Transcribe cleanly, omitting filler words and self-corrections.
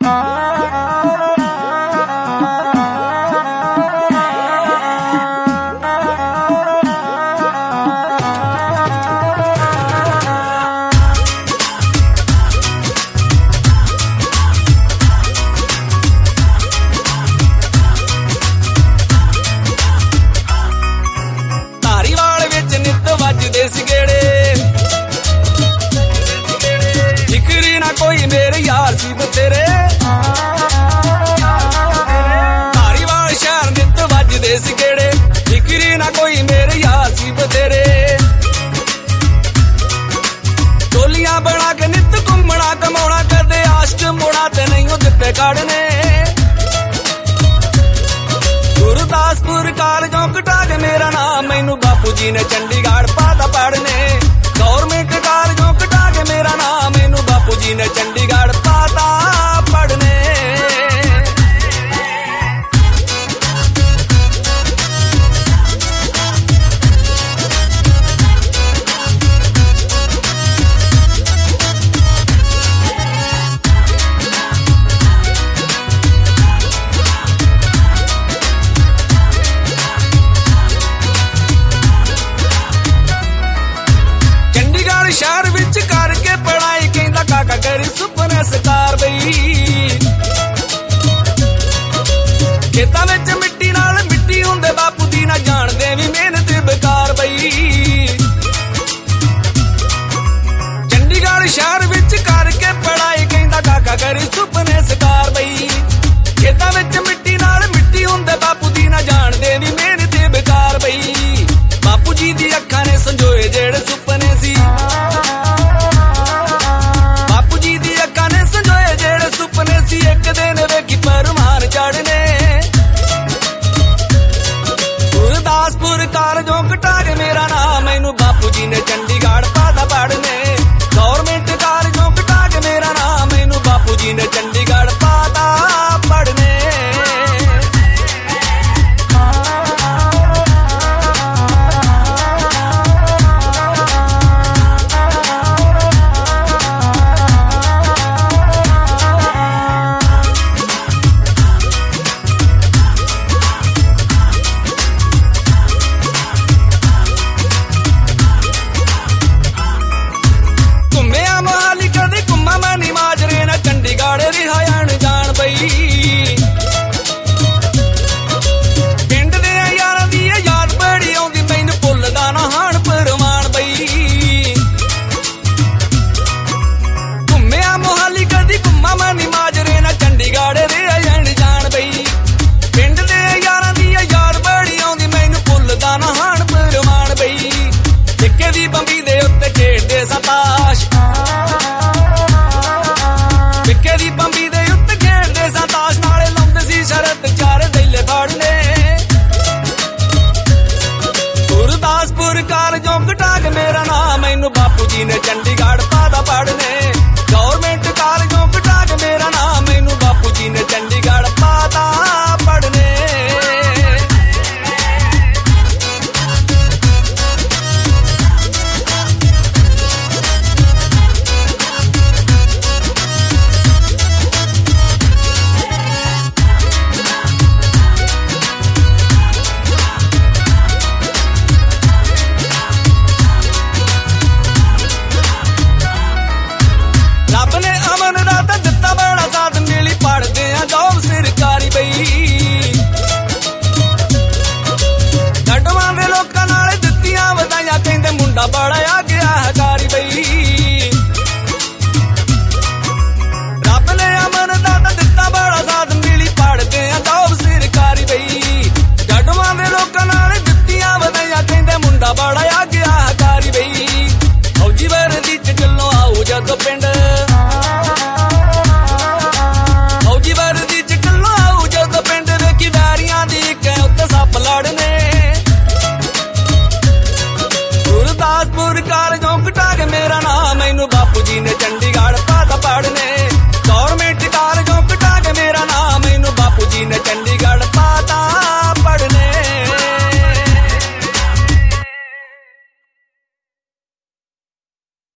कोई मेरे यार सी तेरे धारीवाल शहर नित वजदे सी गेड़े फिक्री ना कोई मेरे यार सी तेरे टोलियां बना के नित घूमना कमाना कदे आश्क मुड़ा ते नहीं दिते काढ़ने गुरदासपुर कॉलेजों कटा के मेरा नाम मैनू बापू जी ने चंडीगढ़ पाता पढ़ने गवर्नमेंट कॉलेजों कटा के मेरा नाम मैनू बापू जी ने चंडीगढ़ पाता पढ़ने शहर विच करके पढ़ाई कहंदा काका करी सुपने सकार बई खेतां विच मिट्टी नाल मिट्टी हुंदे बापू दी ना जाणदे भी मेहनत बेकार बई चंडीगढ़ शहर विच करके पढ़ाई कहंदा काका करी सुपने सकार बई खेतां विच मिट्टी नाल मिट्टी हुंदे बापू दी ना जाणदे भी मेहनत बेकार बई बापू जी दी अखां ने संजोए जेड़े सुपने सी एक दिन वेखी परमान चढ़ने गुरदासपुर कॉलेजों कटा के मेरा नाम मैनू बापू जी ने चंडीगढ़ पाता पढ़ने गवर्नमेंट कॉलेजों कटा के मेरा नाम मैनू बापू जी ने चंडीगढ़ पाता पढ़ने पिंड दे यारां दी याद बड़ी आउंदी मैनू भुलदा ना हाण परवान बई घुम्मिया मोहाली कदी घुम्मा मनी माजरे ना चंडीगढ़ दे अनजान बई पिंड दे यारां दी याद बड़ी आउंदी मैनू भुलदा ना हाण परवान बई टिक्के दी बंबी दे उत्ते खेडदे सताश टिक्के दी बंबी दे उत्ते खेडदे सताश नाले लाउंदे सी शरत चार दैले फाड़ने गुरदासपुर कॉलेजों कटा के मेरा नाम मैनू बापू जी ने चंडीगढ़ पाता पढ़ने गवर्नमेंट कॉलेजों कटा के मेरा नाम मैनू बापू जी ने चंडीगढ़ पाता पढ़ने मुंडा बड़ा आ गया हकारी बई रब ने अमन दाता दिता बड़ा साथ मिली पढ़दे जॉब सरकारी बई गडवां दे लोकां नाल दित्तियां वधाइयां कहंदे मुंडा बड़ा आ गया हकारी बई फौजी वर्दी च चलो आओ जद पिंड